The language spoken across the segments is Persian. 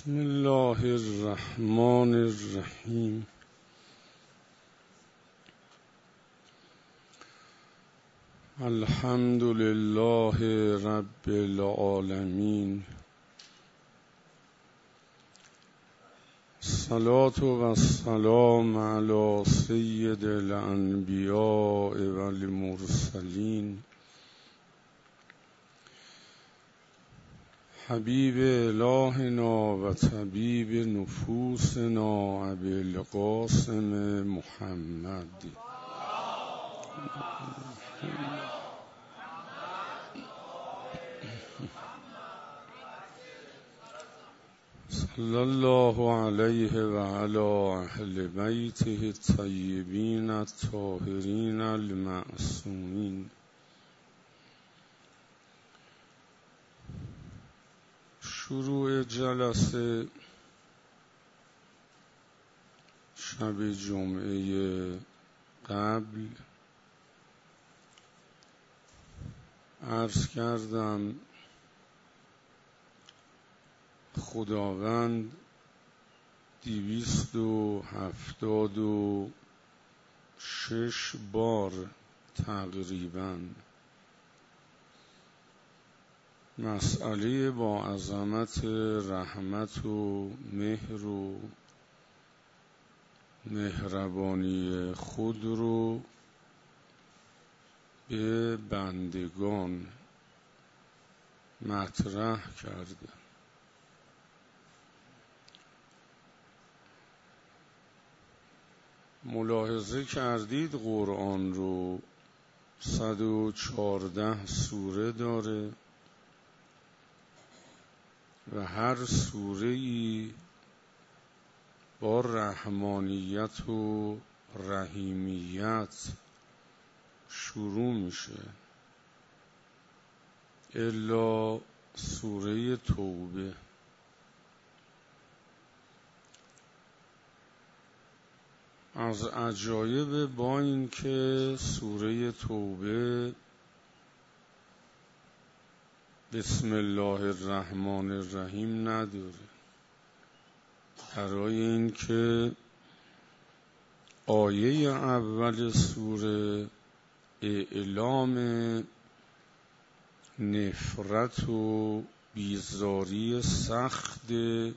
بسم الله الرحمن الرحیم. الحمد لله رب العالمین. الصلاة و السلام علی سید الانبیاء و المرسلین حبیب الهنا و طبیب نفوسنا ابی القاسم محمد. صلی الله علیه و علی اهل بیته الطیبین الطاهرین المعصومین. شروع جلسه شب جمعه قبل عرض کردم خداوند 276 بار تقریباً مسئله با عظمت رحمت و مهر و مهربانی خود رو به بندگان مطرح کرده. ملاحظه کردید قرآن رو 114 سوره داره و هر سوره‌ای با رحمانیت و رحیمیت شروع میشه الا سوره توبه. از عجایب با این که سوره توبه بسم الله الرحمن الرحیم نداره، برای این که آیه اول سوره اعلام نفرت و بیزاری سخت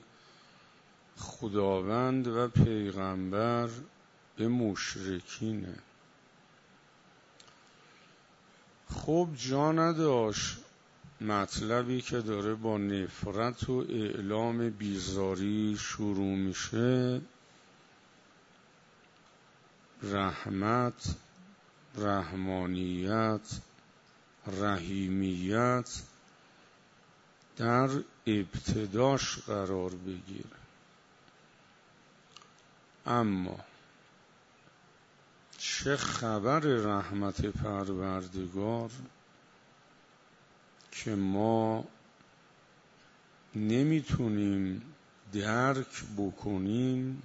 خداوند و پیغمبر به مشرکینه. خب جا نداشت مطلبی که داره با نفرت و اعلام بیزاری شروع میشه رحمت، رحمانیت، رحیمیت در ابتداش قرار بگیره. اما چه خبر رحمت پروردگار که ما نمیتونیم درک بکنیم.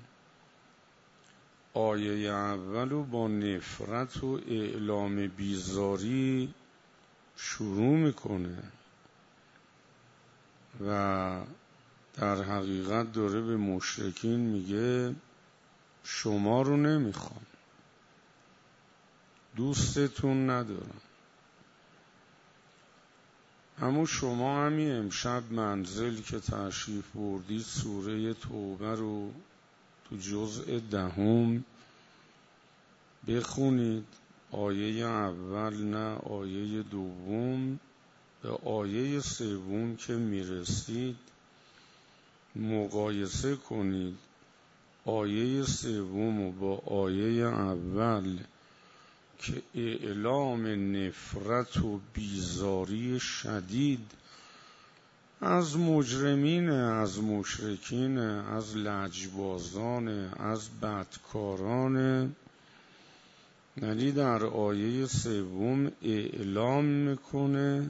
آیه اولو با نفرت و اعلام بیزاری شروع میکنه و در حقیقت داره به مشرکین میگه شما رو نمیخوام، دوستتون ندارم، اما شما همین امشب منزل که تشریف بردید سوره توبه رو تو جزء 10 بخونید. آیه اول نه آیه دوم، به آیه 3 که میرسید مقایسه کنید آیه 3 با آیه اول که اعلام نفرت و بیزاری شدید از مجرمین، از مشرکین، از لجبازان، از بدکاران. یعنی در آیه 3 اعلام میکنه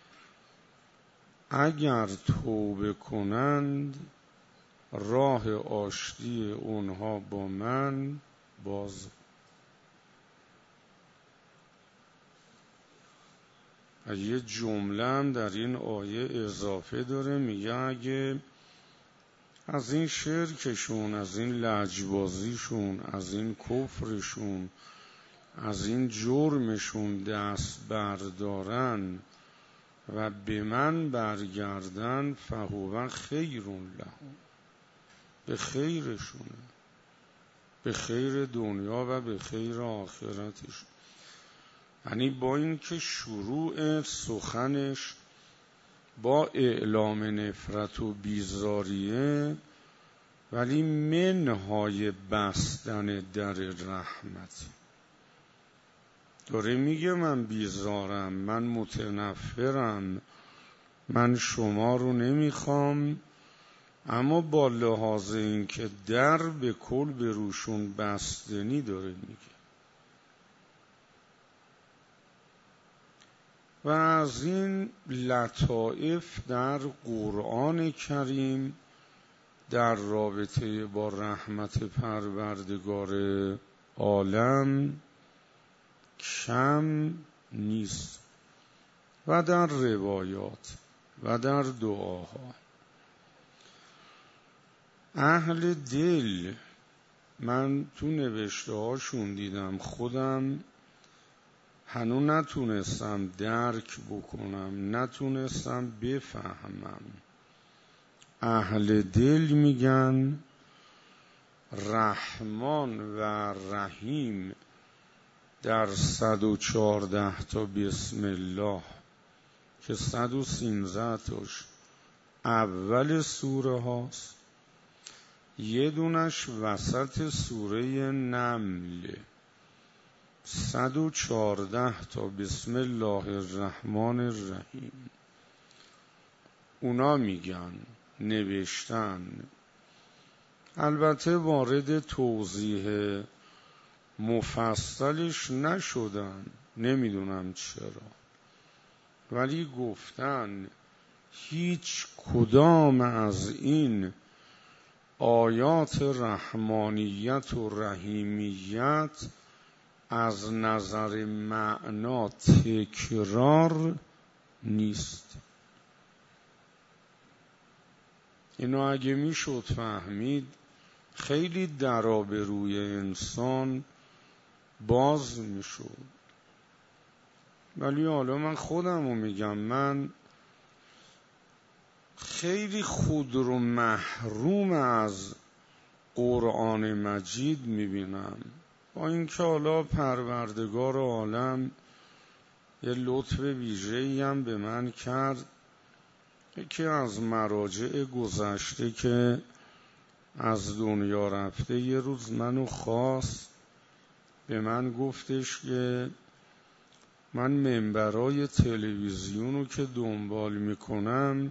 اگر توبه کنند راه آشتی اونها با من باز. یه جمله هم در این آیه اضافه داره، میگه اگه از این شرکشون، از این لجبازیشون، از این کفرشون، از این جرمشون دست بردارن و به من برگردن، فهو خیر لهم، به خیرشونه، به خیر دنیا و به خیر آخرتش. یعنی با این که شروع سخنش با اعلام نفرت و بیزاریه، ولی منهای بستن در رحمت داره میگه من بیزارم، من متنفرم، من شما رو نمیخوام، اما با لحاظ این که در به کل به روشون بستنی داره میگه. و از این لطائف در قرآن کریم در رابطه با رحمت پروردگار عالم کم نیست و در روایات و در دعاها. اهل دل، من تو نوشته هاشون دیدم، خودم هنوز نتونستم درک بکنم، نتونستم بفهمم. اهل دل میگن رحمان و رحیم در 114 تا بسم الله که 113 تاش اول سوره هاست، یه دونش وسط سوره نمل، 114 تا بسم الله الرحمن الرحیم. اونا میگن، نوشتن، البته وارد توضیح مفصلش نشدن، نمیدونم چرا، ولی گفتن هیچ کدام از این آیات رحمانیت و رحیمیت از نظر معنا تکرار نیست. اینو اگه میشد فهمید، خیلی در آبروی انسان باز میشد. ولی حالا من خودمو میگم، من خیلی خود رو محروم از قرآن مجید میبینم، با اینکه حالا پروردگار عالم یه لطف ویژه‌ای هم به من کرد. یکی از مراجع گذشته که از دنیا رفته یه روز منو خواست، به من گفتش که من منبرای تلویزیونو که دنبال میکنم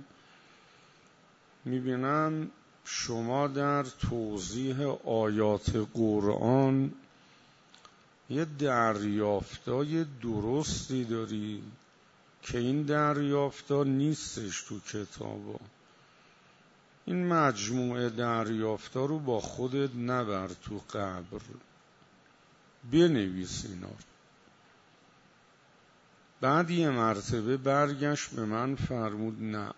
میبینم شما در توضیح آیات قرآن یه دریافتای درستی داری که این دریافتا نیستش تو کتابا. این مجموعه دریافتا رو با خودت نبر تو قبر، بنویس اینا. بعد یه مرتبه برگشت به من فرمود نه،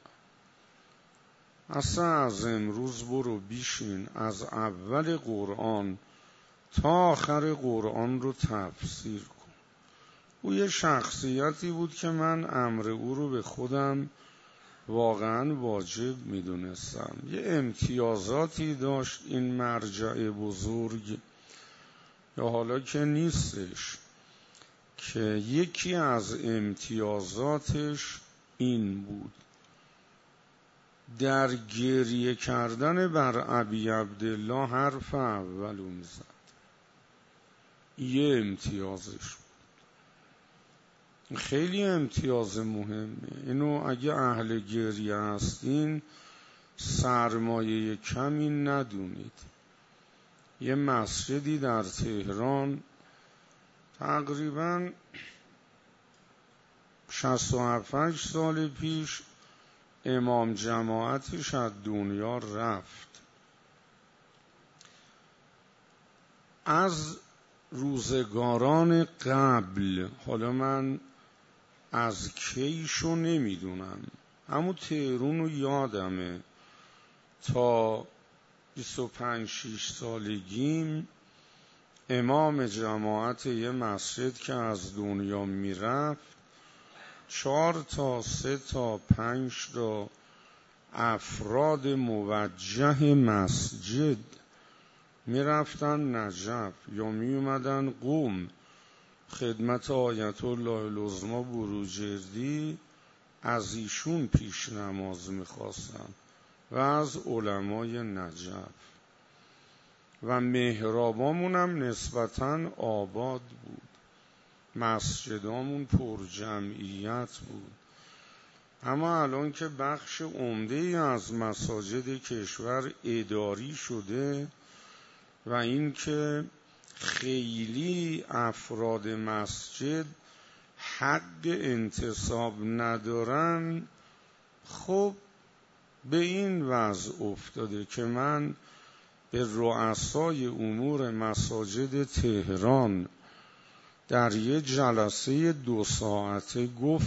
اصلا از امروز برو بیشین از اول قرآن تا آخر قرآن رو تفسیر کن. او یه شخصیتی بود که من امر او رو به خودم واقعا واجب میدونستم. یه امتیازاتی داشت این مرجع بزرگ، یا حالا که نیستش، که یکی از امتیازاتش این بود، در گریه کردن بر ابی عبدالله حرف اولو میزد. یه امتیازش بود، خیلی امتیاز مهمه. اینو اگه اهل گریه هستین سرمایه کمی ندونید. یه مسجدی در تهران تقریباً 67 سال پیش امام جماعتش از دنیا رفت. از روزگاران قبل، حالا من از کیشو نمیدونم، اما تهرون رو یادمه تا 25-6 سالگیم امام جماعت یه مسجد که از دنیا میرفت 4 تا 3 تا 5 تا افراد موجه مسجد میرفتن نجف یا میومدن قم خدمت آیت الله العظمی بروجردی، از ایشون پیش نماز میخواستن و از علمای نجف و محرابامون هم نسبتاً آباد بود، مسجدامون پر جمعیت بود. اما الان که بخش عمده‌ای از مساجد کشور اداری شده و این که خیلی افراد مسجد حق انتصاب ندارن، خب به این وضع افتاده که من به رؤسای امور مساجد تهران در یه جلسه 2 ساعته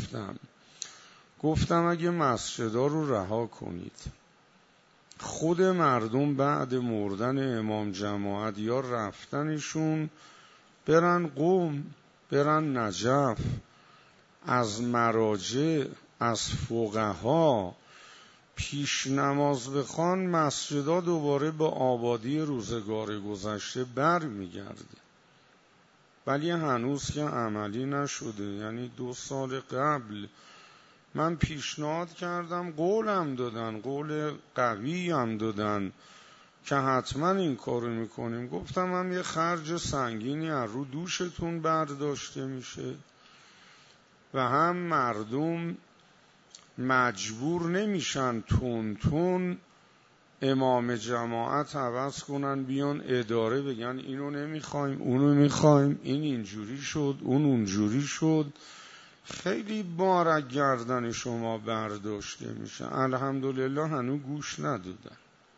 گفتم اگه مسجدها رو رها کنید، خود مردم بعد مردن امام جماعت یا رفتنشون برن قم، برن نجف، از مراجع، از فقها پیش نماز بخوان، مسجدها دوباره به آبادی روزگار گذشته بر میگرده. ولی هنوز که عملی نشده. یعنی 2 سال قبل من پیشنهاد کردم، قولم دادن، قول قوی هم دادن که حتما این کارو میکنیم. گفتم هم یه خرج سنگینی از رو دوشتون برداشته میشه و هم مردم مجبور نمیشن تون امام جماعت عوض کنن، بیان اداره بگن اینو نمیخوایم اونو میخوایم، این اینجوری شد اون اونجوری شد. خیلی بار گردن شما برداشته میشه. الحمدلله هنوز گوش ندادن.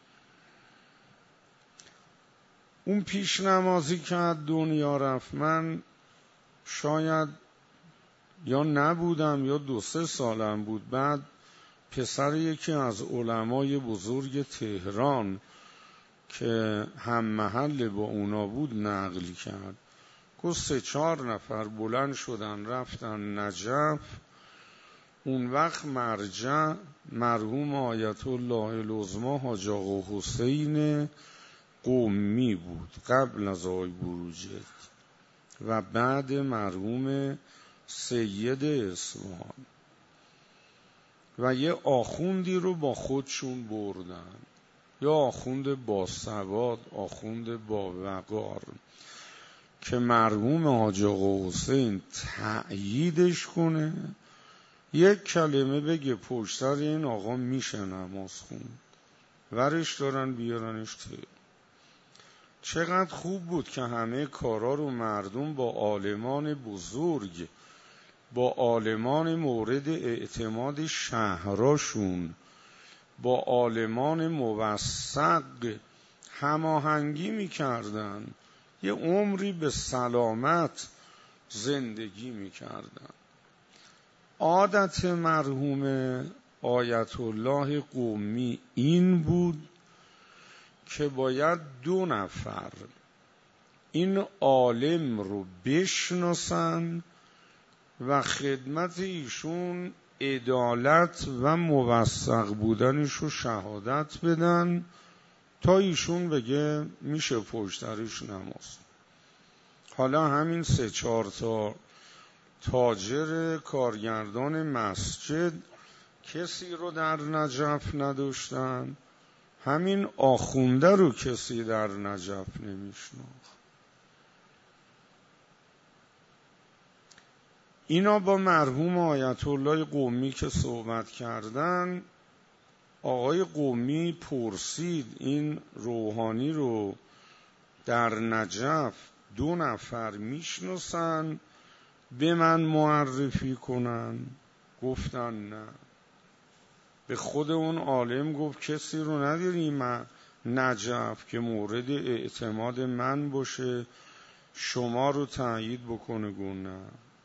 اون پیش نمازی که از دنیا رفت، من شاید یا نبودم یا 2-3 سالم بود. بعد پسر یکی از علمای بزرگ تهران که هم محل با اونا بود نقل کرد، گفت 3-4 نفر بلند شدن رفتن نجف. اون وقت مرجع مرحوم آیت الله العظمی حاج آقا حسین قمی بود، قبل از آقای بروجرد، و بعد مرحوم سید اصفهان، و یه آخوندی رو با خودشون بردن، یا آخوند با سواد، آخوند با وقار، که مرحوم حاج آقا حسین تأییدش کنه، یک کلمه بگه پشت سر این آقا میشه نماز خوند، ورش دارن بیارنش چقدر خوب بود که همه کارا رو مردم با عالمان بزرگ، با عالمان مورد اعتماد شهراشون، با عالمان موثق هماهنگی میکردن، یه عمری به سلامت زندگی میکردن. عادت مرحوم آیت الله قمی این بود که باید 2 نفر این عالم رو بشناسن و خدمت ایشون عدالت و موثق بودنش رو شهادت بدن تا ایشون بگه میشه پشترش نماز. حالا همین 3-4 تا تاجر کارگردان مسجد کسی رو در نجف نداشتن، همین آخونده رو کسی در نجف نمیشناخت. اینا با مرحوم آیت الله قمی که صحبت کردن، آقای قمی پرسید این روحانی رو در نجف 2 نفر میشناسن به من معرفی کنن؟ گفتن نه. به خود اون عالم گفت کسی رو نداری من نجف که مورد اعتماد من باشه شما رو تأیید بکنه؟ گفت نه.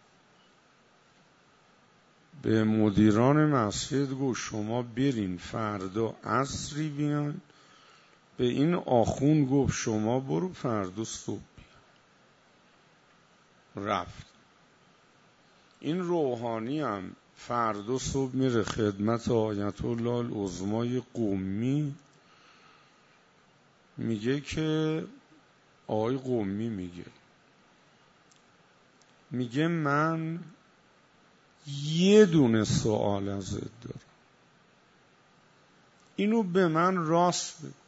به مدیران مسجد گفت شما برین فردا عصری بیان به این آخون گفت شما برو فردا صبح رفت. این روحانی هم فردا صبح میره خدمت آیت الله العظمای قمی، میگه که آقای قمی میگه من یه دونه سوال ازت دارم، اینو به من راست بگو.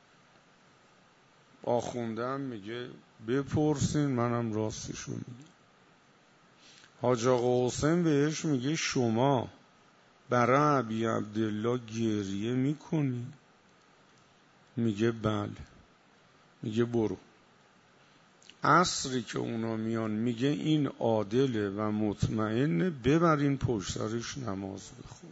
آخوندم میگه بپرسین منم راستشو میگم. حاج آقا حسین بهش میگه شما برای ابی عبدالله گریه میکنی؟ میگه بله. میگه برو عصری که اونا میان میگه این عادله و مطمئنه، ببرین پشت سرش نماز بخون.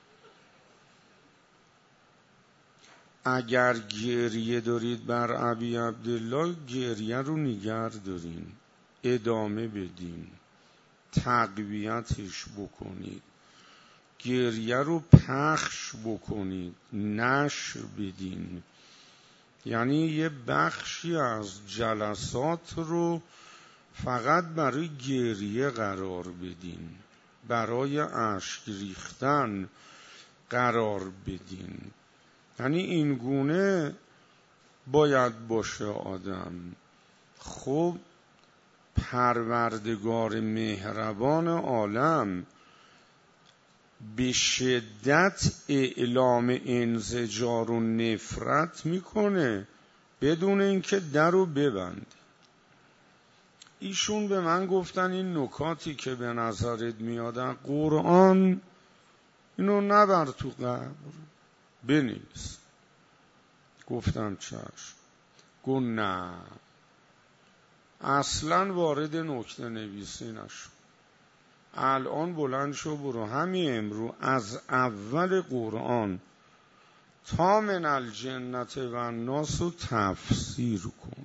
اگر گریه دارید بر ابی عبدالله، گریه رو نگه دارین، ادامه بدین، تقویتش بکنید، گریه رو پخش بکنید، نشر بدین. یعنی یه بخشی از جلسات رو فقط برای گریه قرار بدین، برای اشک ریختن قرار بدین. یعنی این گونه باید باشه آدم. خب پروردگار مهربان عالم به شدت اعلام انزجار و نفرت میکنه بدون اینکه درو ببند. ایشون به من گفتن این نکاتی که به نظرت میاد قرآن، اینو نبر تو قبر، بنویس. گفتم چشم. گفت نه، اصلا وارد نکته نویسی نشو، الان بلند شو برو همین امرو از اول قرآن تا من الجنت و الناس رو تفسیر کن.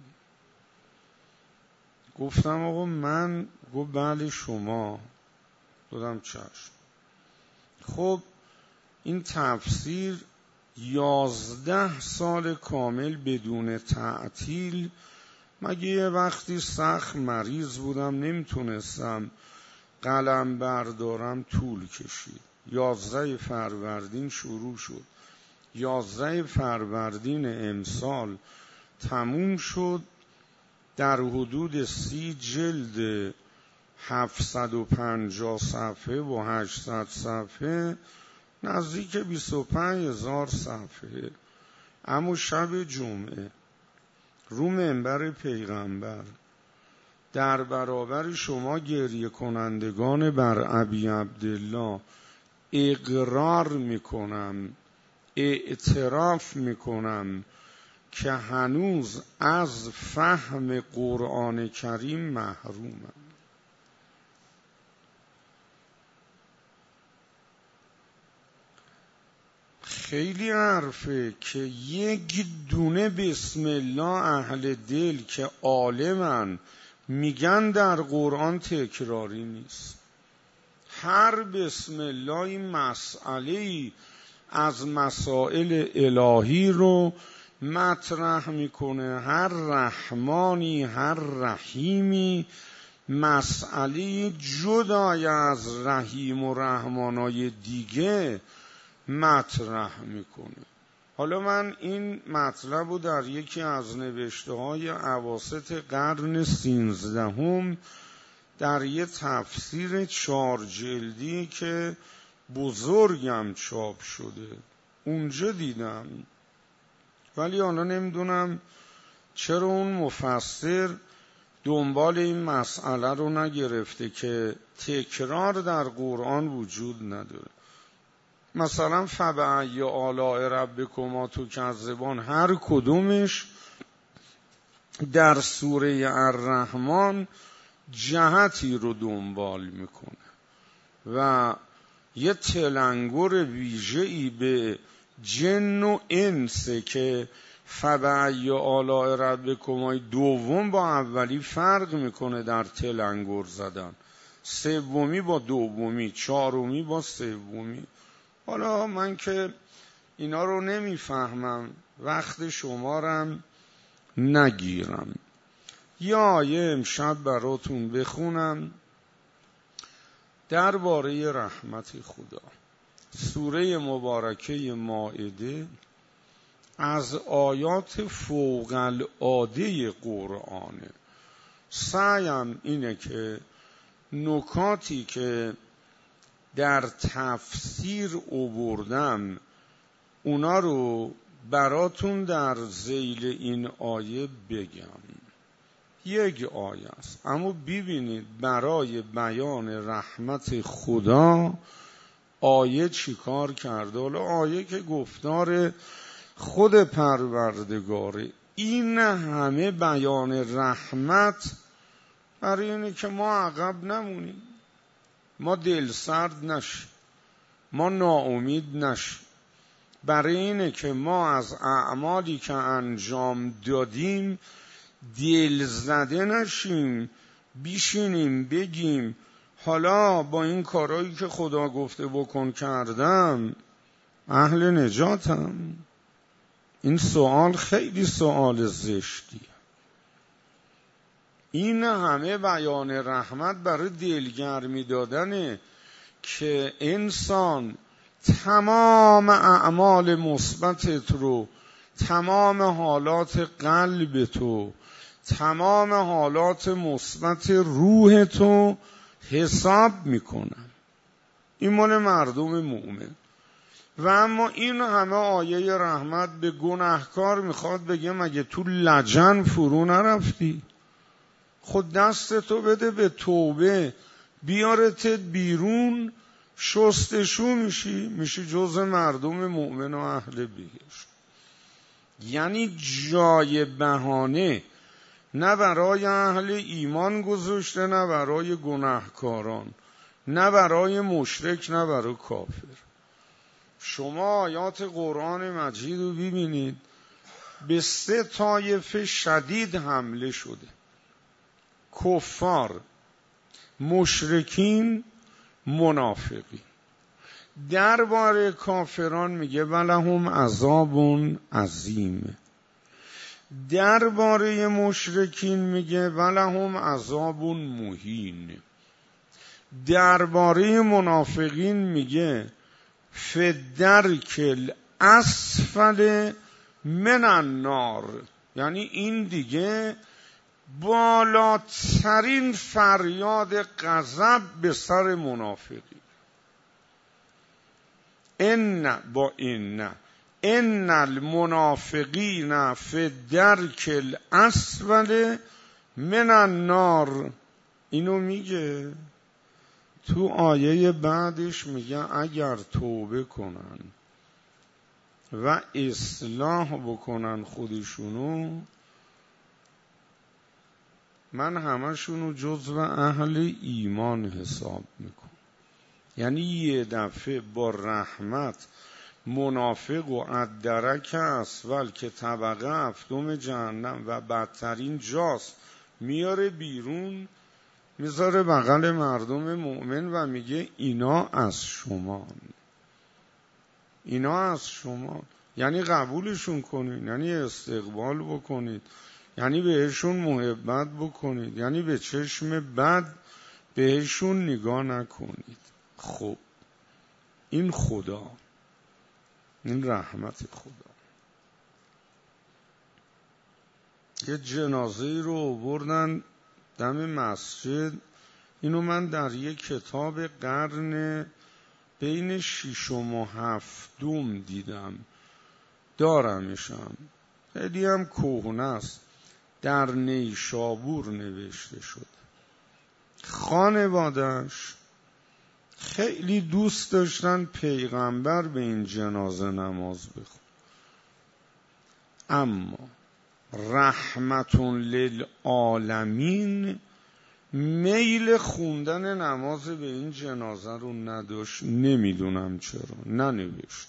گفتم آقا من، گفت بله شما. دادم چشم. خب این تفسیر 11 سال کامل بدون تعطیل، مگه یه وقتی سخت مریض بودم نمیتونستم قلم بردارم، طول کشید. 11 فروردین شروع شد، 11 فروردین امسال تموم شد. در حدود 30 جلد 750 صفحه و 800 صفحه، نزدیک 25,000 صفحه. اما شب جمعه رو منبر پیغمبر در برابر شما گریه کنندگان بر ابی عبدالله اقرار میکنم، اعتراف میکنم که هنوز از فهم قرآن کریم محرومم. خیلی حرفه که یک دونه بسم الله اهل دل که عالمن میگن در قرآن تکراری نیست. هر بسم الله مسئله از مسائل الهی رو مطرح میکنه. هر رحمانی هر رحیمی مسئله جدای از رحیم و رحمانای دیگه مطرح میکنه. حالا من این مطلب رو در یکی از نوشته های اواسط قرن 13 در یه تفسیر 4 جلدی که بزرگم چاپ شده اونجا دیدم، ولی حالا نمیدونم چرا اون مفسر دنبال این مسئله رو نگرفته که تکرار در قرآن وجود نداره. مثلا فبأی آلاء ربکما تکذبان، هر کدومش در سوره الرحمن جهتی رو دنبال میکنه و یه تلنگر ویژه‌ای به جن و انس که فبأی آلاء ربکما دوم با اولی فرق میکنه در تلنگر زدن، سومی با دومی، چهارمی با سومی. حالا من که اینا رو نمیفهمم، وقت شمارم نگیرم. یه آیه امشب براتون بخونم درباره رحمت خدا. سوره مبارکه مائده از آیات فوق العاده قرآنه. سعیم اینه که نکاتی که در تفسیر آوردم اونا رو براتون در ذیل این آیه بگم. یک آیه است، اما ببینید برای بیان رحمت خدا آیه چی کار کرده. حالا آیه که گفتار خود پروردگاره، این همه بیان رحمت برای اینه که ما عقب نمونیم، ما دلسرد نشیم، ما ناامید نشیم، برای اینه که ما از اعمالی که انجام دادیم دل زده نشیم، بیشینیم بگیم حالا با این کارهایی که خدا گفته بکن کردم اهل نجاتم. این سوال خیلی سوال زشتیه. این همه بیان رحمت برای دلگرمی دادنه که انسان تمام اعمال مثبتت رو، تمام حالات قلب تو، تمام حالات مثبت روح تو حساب میکنن. این مال مردم مؤمن. و اما این همه آیه رحمت به گناهکار میخواد بگه مگه تو لجن فرو نرفتی؟ خود دستتو بده به توبه، بیارتت بیرون، شستشو میشی جز مردم مؤمن و اهل بهشت. یعنی جای بهانه نه برای اهل ایمان گذاشته، نه برای گناهکاران، نه برای مشرک، نه برای کافر. شما آیات قرآن مجید رو ببینید، به 3 طایفه شدید حمله شده: کفار، مشرکین، منافقین. درباره کافران میگه ولهم عذاب عظیم. درباره مشرکین میگه ولهم عذاب مهین. درباره منافقین میگه فی الدرک الاسفل من النار. یعنی این دیگه بالاترین فریاد غضب به سر منافقی. ان المنافقین فی الدرک الاسفل من النار. اینو میگه. تو آیه بعدش میگه اگر توبه کنن و اصلاح بکنن خودشونو، من همشونو جزو اهل ایمان حساب میکنم. یعنی یه دفعه با رحمت منافق و الدرک اسفل که طبقه 7 جهنم و بدترین جاست میاره بیرون، میذاره بغل مردم مؤمن و میگه اینا از شما، اینا از شما. یعنی قبولشون کنید، یعنی استقبال بکنید، یعنی بهشون محبت بکنید، یعنی به چشم بد بهشون نگاه نکنید. خب این خدا، این رحمت خدا. یه جنازه رو آوردن دم مسجد. اینو من در یک کتاب قرن بین 6 و 7 دیدم، دارمشم، خیلی هم کهنه است، در نیشابور نوشته شده. خانواده‌اش خیلی دوست داشتن پیغمبر به این جنازه نماز بخونه، اما رحمت للعالمین میل خوندن نماز به این جنازه رو نداشت. نمیدونم چرا ننوشت.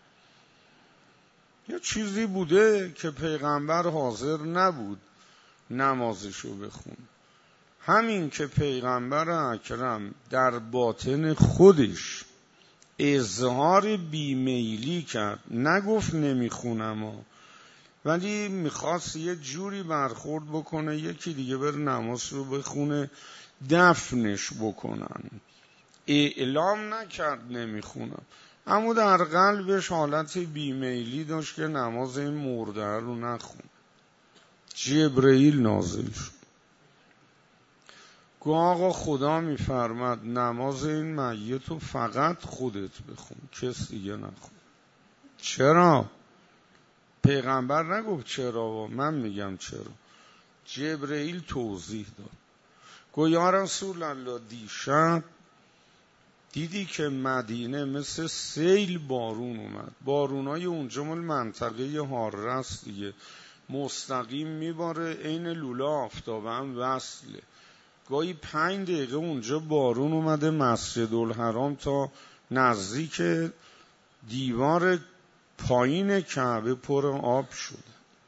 یا چیزی بوده که پیغمبر حاضر نبود نمازشو بخونه. همین که پیغمبر اکرم در باطن خودش اظهار بیمیلی کرد، نگفت نمیخونم، ولی میخواست یه جوری برخورد بکنه یکی دیگه بر نماز رو بخونه دفنش بکنن. اعلام نکرد نمیخونم، اما در قلبش حالت بیمیلی داشت که نماز این مرده رو نخون. جبرئیل نازل شد، گو آقا خدا میفرماد نماز این میت رو فقط خودت بخون، کس دیگه نخون. چرا؟ پیغمبر نگفت چرا، من میگم چرا. جبرئیل توضیح داد، گو یا رسول الله دیشب دیدی که مدینه مثل سیل بارون اومد. بارونای اونجا مال منطقه حاره است دیگه، مستقیم میباره، عین لوله آفتاب هم وصله. گاهی 5 دقیقه اونجا بارون اومده مسجد الحرام تا نزدیک دیوار پایین کعبه پر آب شده.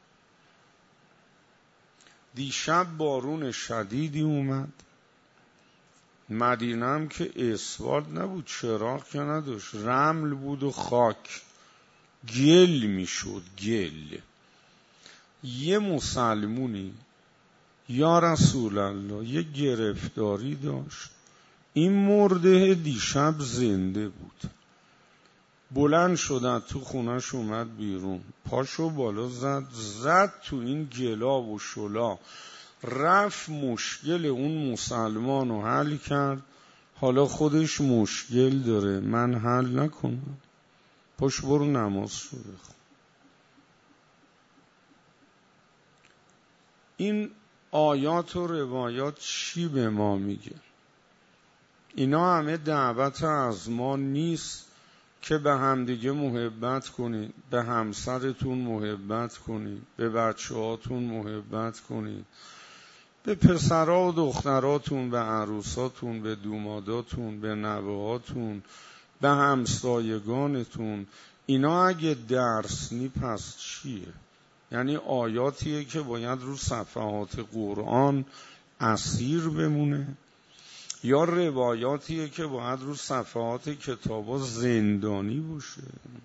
دیشب بارون شدیدی اومد. مدینه هم که اسفالت نبود، چراغ که نداشت، رمل بود و خاک، گل میشد، گل. یه مسلمونی یا رسول الله یه گرفتاری داشت، این مرده دیشب زنده بود. بلند شدن تو خونش اومد بیرون، پاشو بالا زد تو این گلا و شلا، رفت مشکل اون مسلمان رو حل کرد. حالا خودش مشکل داره، من حل نکنم، پاش برو نماز رو بخون. این آیات و روایات چی به ما میگه؟ اینا همه دعوت از ما نیست که به همدیگه محبت کنید، به همسرتون محبت کنید، به بچه‌هاتون محبت کنید، به پسرها و دختراتون، به عروساتون، به دوماداتون، به نوهاتون، به همسایگانتون. اینا اگه درس نی پس چیه؟ یعنی آیاتیه که باید رو صفحات قرآن اسیر بمونه، یا روایاتیه که باید رو صفحات کتابا زندانی باشه؟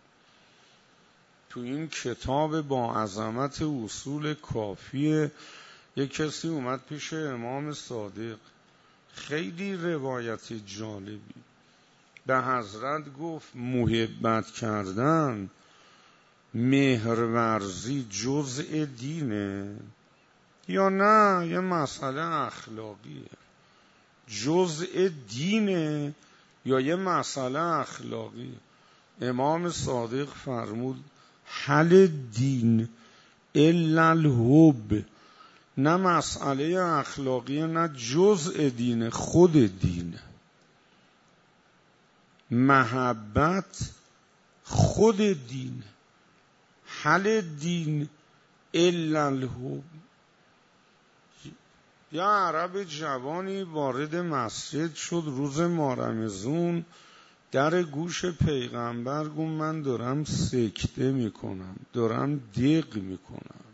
تو این کتاب با عظمت اصول کافیه یک کسی اومد پیش امام صادق، خیلی روایت جالبی، به حضرت گفت محبت کردن، مهرورزی جزء دینه یا نه یه مسئله اخلاقیه؟ جزء دینه یا یه مسئله اخلاقیه؟ امام صادق فرمود هل دین الا الحب، نه مسئله اخلاقیه نه جزء دینه، خود دینه. محبت خود دینه. هل دین الا الحب. یا عرب جوانی وارد مسجد شد روز مارمزون، در گوش پیغمبر گفت من دارم سکته میکنم، دارم دق میکنم،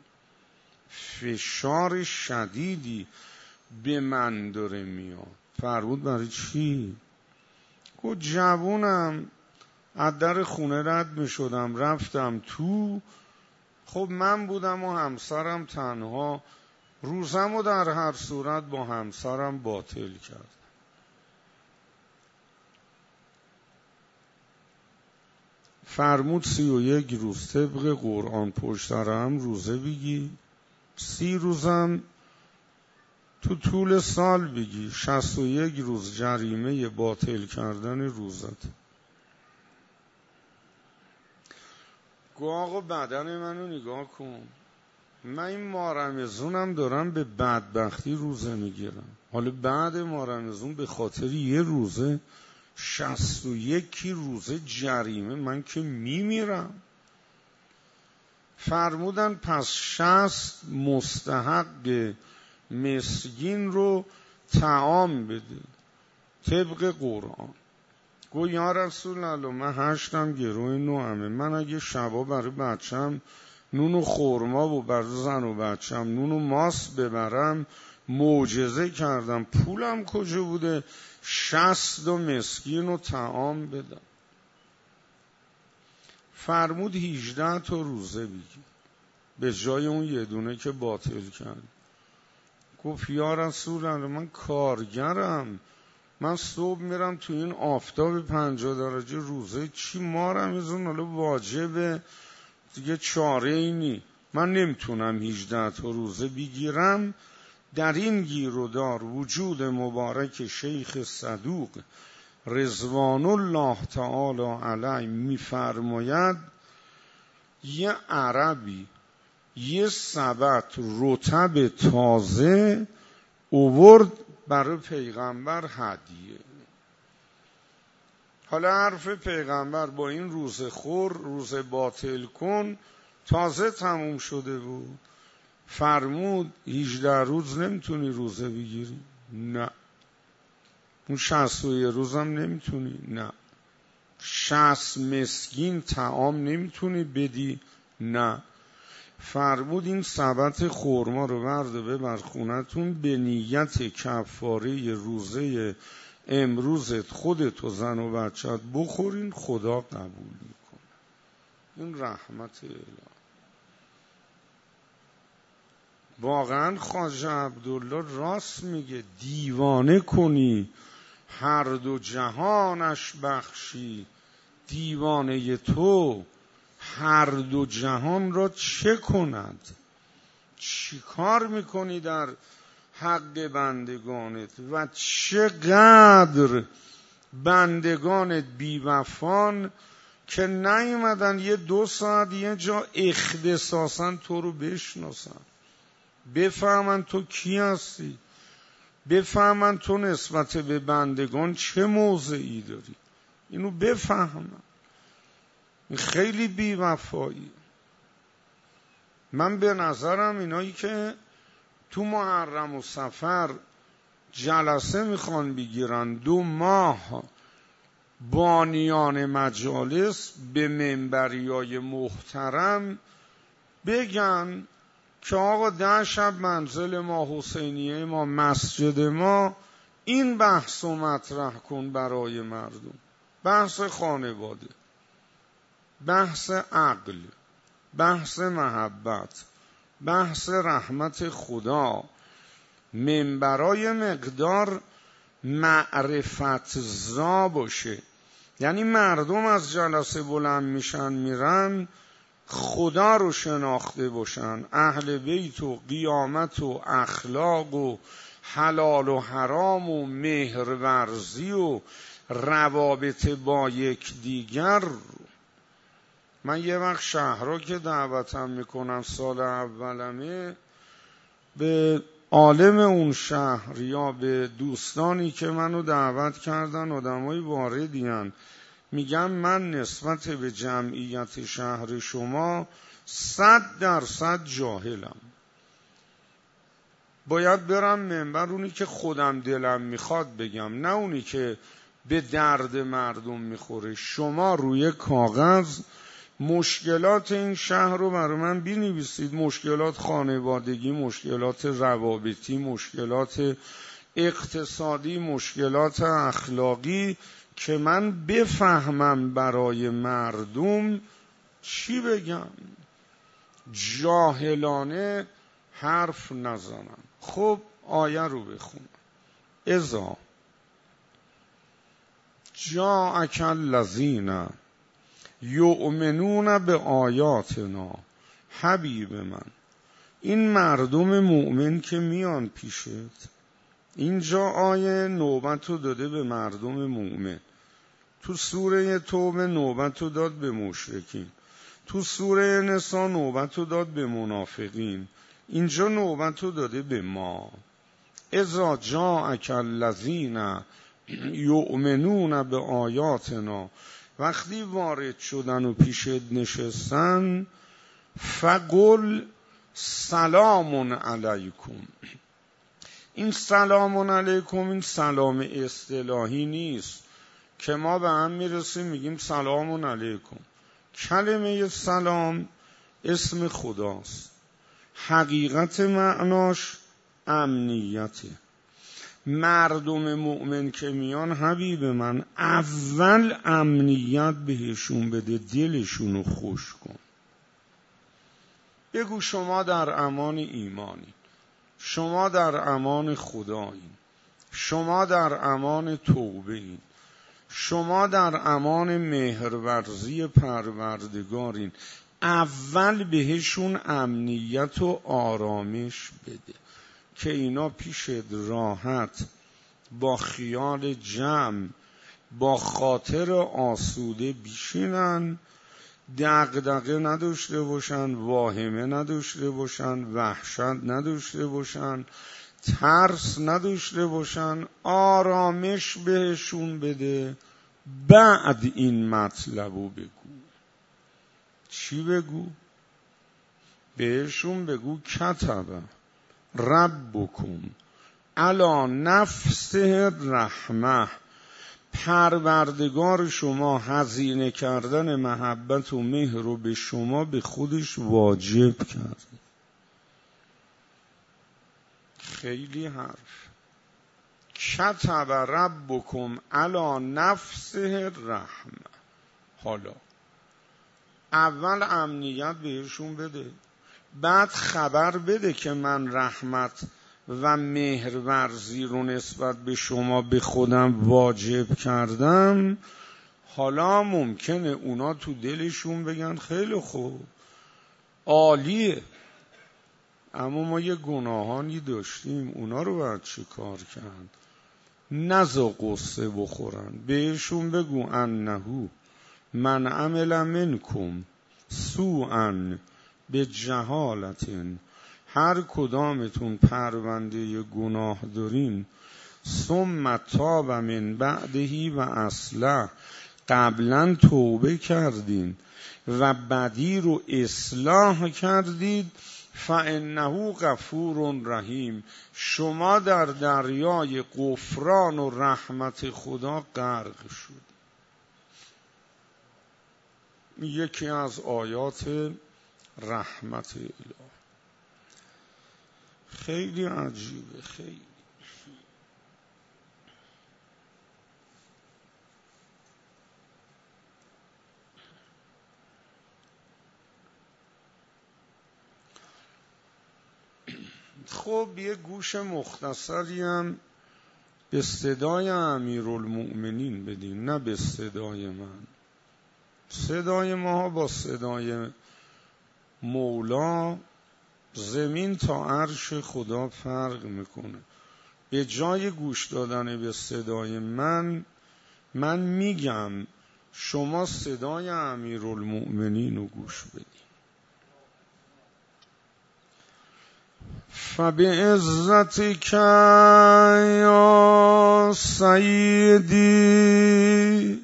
فشار شدیدی به من داره میاد. فرمود برای چی؟ گفت جوونم از در خونه رد میشدم رفتم تو، خب من بودم و همسرم تنها، روزم و در هر صورت با همسرم باطل کرد. فرمود 31 روز طبق قرآن پشت سر هم روزه بگی، 30 روزم تو طول سال بگی، 61 روز جریمه باطل کردن روزت. گو آقا بدن منو نگاه کن، من این مارمزونم دارم به بدبختی روزه میگیرم، حالا بعد مارمزون به خاطر یه روزه 61 روزه جریمه، من که میمیرم. فرمودن پس 60 مستحق مسکین رو طعام بده طبق قرآن. گو یا رسول الله من 8 گروه 9، من اگه شبا برای بچم نون و خورما و برای زن و بچم نون و ماست ببرم معجزه کردم، پولم کجا بوده 60 مسکین رو طعام بدم. فرمود 18 تا روزه بگی. به جای اون یه دونه که باطل کرد. گفت یا رسول الله من کارگرم، من صبح میرم تو این آفتاب 50 درجه روزه، چی مارم میزون، حالا واجبه دیگه، چاره اینی، من نمیتونم 18 تا روزه بگیرم. در این گیر و دار وجود مبارک شیخ صدوق رضوان الله تعالی علیه میفرماید یه عربی یه سبت رطب تازه اوورد برای پیغمبر هدیه. حالا حرف پیغمبر با این روزه خور روزه باطل کن تازه تموم شده بود. فرمود 18 روز نمیتونی روزه بگیری؟ نه. اون 61 روزم نمیتونی؟ نه. 60 مسکین طعام نمیتونی بدی؟ نه. فرمود این سبت خرما رو برده ببر خونتون، به نیت کفاره روزه امروزت خودت و زن و بچت بخورین، خدا قبول میکنه. این رحمت الهی. واقعا خواجه عبدالله راست میگه، دیوانه کنی هر دو جهانش بخشی، دیوانه تو هر دو جهان را چه کند؟ چی کار میکنی در حق بندگانت و چقدر بندگانت بیوفان که نیومدن یه 2 ساعت یه جا اختصاصا تو رو بشناسن، بفهمن تو کی هستی، بفهمن تو نسبت به بندگان چه موضعی داری، اینو بفهمن. این خیلی بیوفایی. من به نظرم اینایی که تو محرم و صفر جلسه میخوان بگیرن 2 ماه بانیان مجالس به منبریای محترم بگن که آقا 10 شب منزل ما، حسینیه ما، مسجد ما، این بحث رو مطرح کن برای مردم. بحث خانواده، بحث عقل، بحث محبت، بحث رحمت خدا، منبرای مقدار معرفت زا باشه. یعنی مردم از جلسه بلند میشن میرن خدا رو شناخته باشن، اهل بیت و قیامت و اخلاق و حلال و حرام و مهرورزی و روابط با یکدیگر. من یه وقت شهرها که دعوتم میکنم سال اولمه، به عالم اون شهر یا به دوستانی که منو دعوت کردن آدمای واردین میگم من نسبت به جمعیت شهر شما 100% جاهلم. باید برم منبر اونی که خودم دلم میخواد بگم، نه اونی که به درد مردم میخوره. شما روی کاغذ مشکلات این شهر رو برای من بنویسید، مشکلات خانوادگی، مشکلات روابطی، مشکلات اقتصادی، مشکلات اخلاقی، که من بفهمم برای مردم چی بگم. جاهلانه حرف نزنم. خب آیه رو بخونم. اذا جاءک الذین یؤمنون به آیاتنا، حبیب من، این مردم مؤمن که میان پیشت، اینجا آیه نوبت رو داده به مردم مؤمن. تو سوره توبه نوبت رو داد به مشرکین، تو سوره نساء نوبت رو داد به منافقین، اینجا نوبت رو داده به ما. اذا جاءک الذین یؤمنون به آیاتنا، وقتی وارد شدن و پیشت نشستن، فقل سلام علیکم. این سلام علیکم این سلام اصطلاحی نیست که ما به هم میرسیم میگیم سلام علیکم. کلمه سلام اسم خداست، حقیقت معناش امنیته. مردم مؤمن که میان حبیب من، اول امنیت بهشون بده، دلشونو خوش کن. بگو شما در امان ایمانید، شما در امان خدایید، شما در امان توبه‌اید، شما در امان مهرورزی پروردگارین. اول بهشون امنیت و آرامش بده که اینا پیشت راحت با خیال جمع با خاطر آسوده بیشینن، دغدغه نداشته باشن، واهمه نداشته باشن، وحشت نداشته باشن، ترس نداشته باشن. آرامش بهشون بده. بعد این مطلبو بگو. چی بگو؟ بهشون بگو کتب ربکم علی نفسه رحمه، پروردگار شما هزینه کردن محبت و مهر رو به شما به خودش واجب کرده. خیلی حرف. کتب ربکم علی نفسه رحمه. حالا اول امنیت بهشون بده، بعد خبر بده که من رحمت و مهرورزی رو نسبت به شما به خودم واجب کردم. حالا ممکنه اونا تو دلشون بگن خیلی خوب، عالیه، اما ما یه گناهانی داشتیم، اونا رو باید چی کار کرد؟ نزا قصه بخورن. بهشون بگو انهو من عمل منکم سوءا به جهالت، هر کدامتون پرونده گناه دارین، ثم تاب من بعدهی و اصلح، قبلا توبه کردین و بدی رو اصلاح کردید، فانه غفور رحیم، شما در دریای غفران و رحمت خدا غرق شد. یکی از آیات رحمت الهی. خیلی عجیبه. خیلی خب یه گوش مختصری هم به صدای امیرالمؤمنین بدین، نه به صدای من. صدای ما با صدای مولا زمین تا عرش خدا فرق میکنه. به جای گوش دادن به صدای من میگم شما صدای امیرالمؤمنین رو گوش بدین. فبعزتک یا سیدی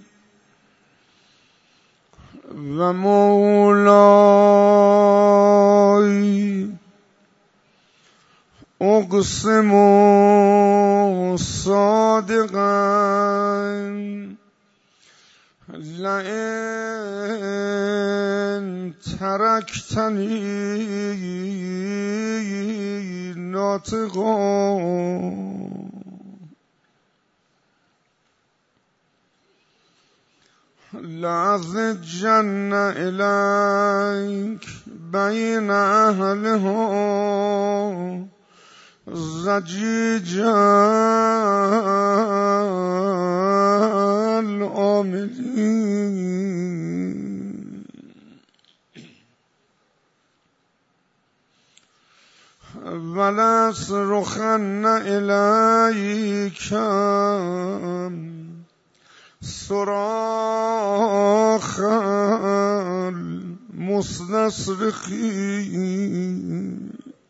و مولای اقسم صادقا لئن ترکتنی ناطقا لأزجن الیک بین اهلها زجیجا العاملین ولأصرخن الیک صراخ المستصرخین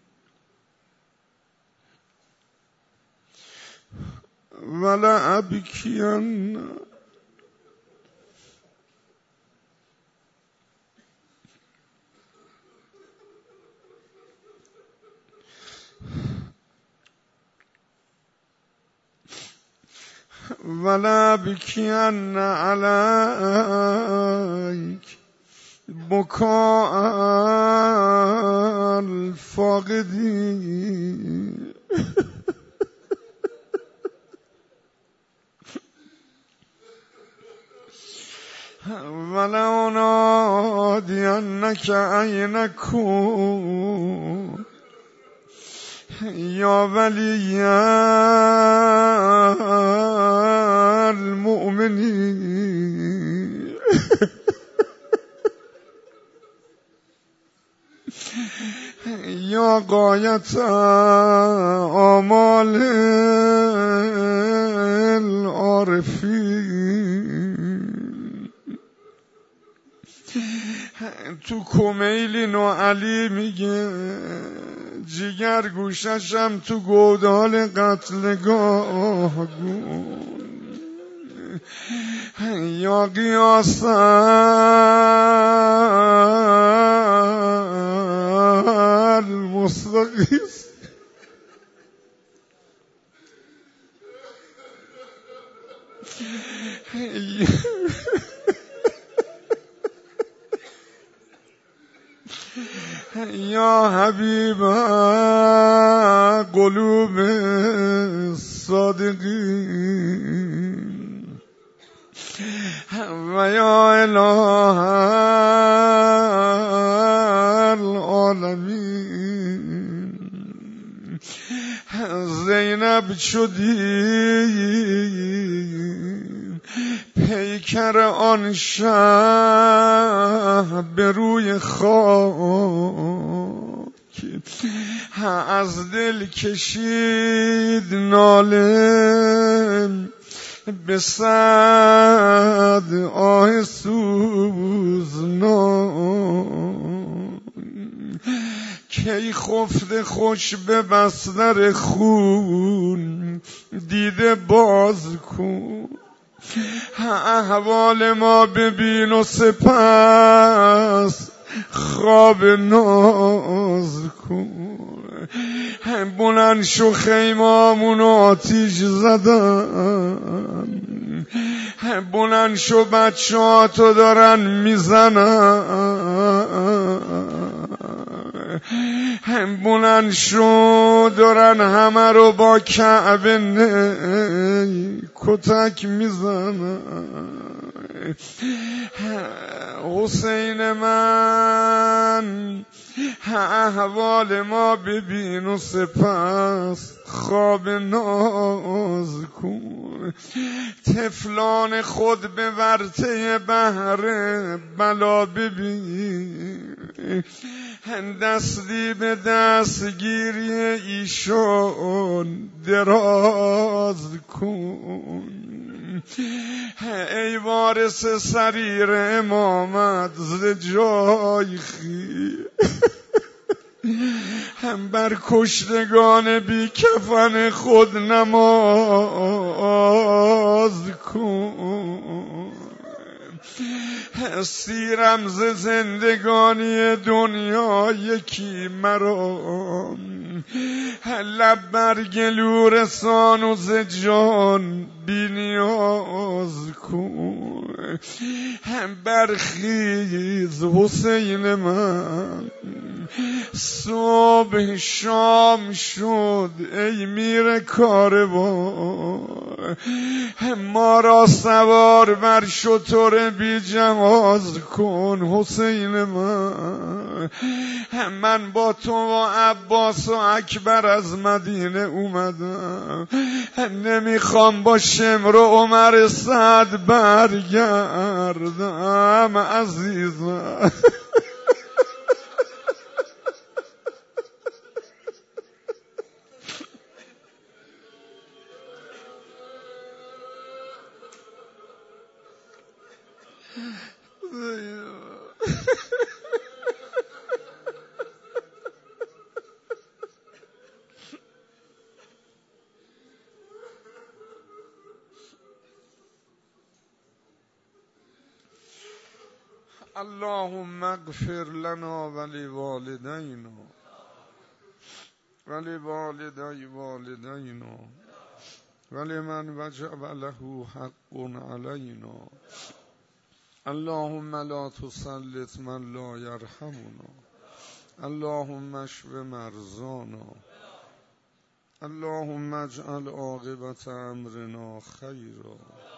ولأبکین ولأبکین علیک بکاء الفاقدین ولأنادینک ویلک اینکم یا ولی المؤمنین یا غایت آمال العارفین. تو کمیلین و علی میگه جگر گوششم تو گودال قتلگاه گون یا قیاس المستقیس. یا حبیب قلوب الصادقین و یا اله العالمین. زینب شدی پیکر آن شه به روی خاک از دل کشید ناله به صد آه سوزناک. کی خفته خوش به بستر خون دیده باز کن احوال ما ببین و سپس خواب ناز کن. بلند شو خیمامون آتیش زدن بلند شو بچه‌هاتو دارن میزنن بلند شو دارن همه رو با کعبه کتک میزنن. حسین من احوال ما ببین و سپس خواب ناز کن. طفلان خود به ورطه بحر بلا ببین دستی به دستگیری ایشان دراز کن. ای وارث سریر امامت ز جای خیز بر کشتگان بی کفن خود نماز کن. سیرم ز زندگانی دنیا یکی مرا لب بر گلو رسان و ز جان بی نیاز کن. برخیز حسین من صبح شام شد ای میر کاروان ما را سوار بر شتر بی جواز کن. حسین من با تو و عباس و اکبر از مدینه اومدم نمیخوام با شمر و عمر سعد برگردم عزیزم. اللهم اغفر لنا ولوالدينا ولوالدي والدينا ولمن وجب له حق علينا. اللهم لا تسلط من لا يرحمنا. اللهم اشف مرضانا. اللهم اجعل عاقبة امرنا خيرا.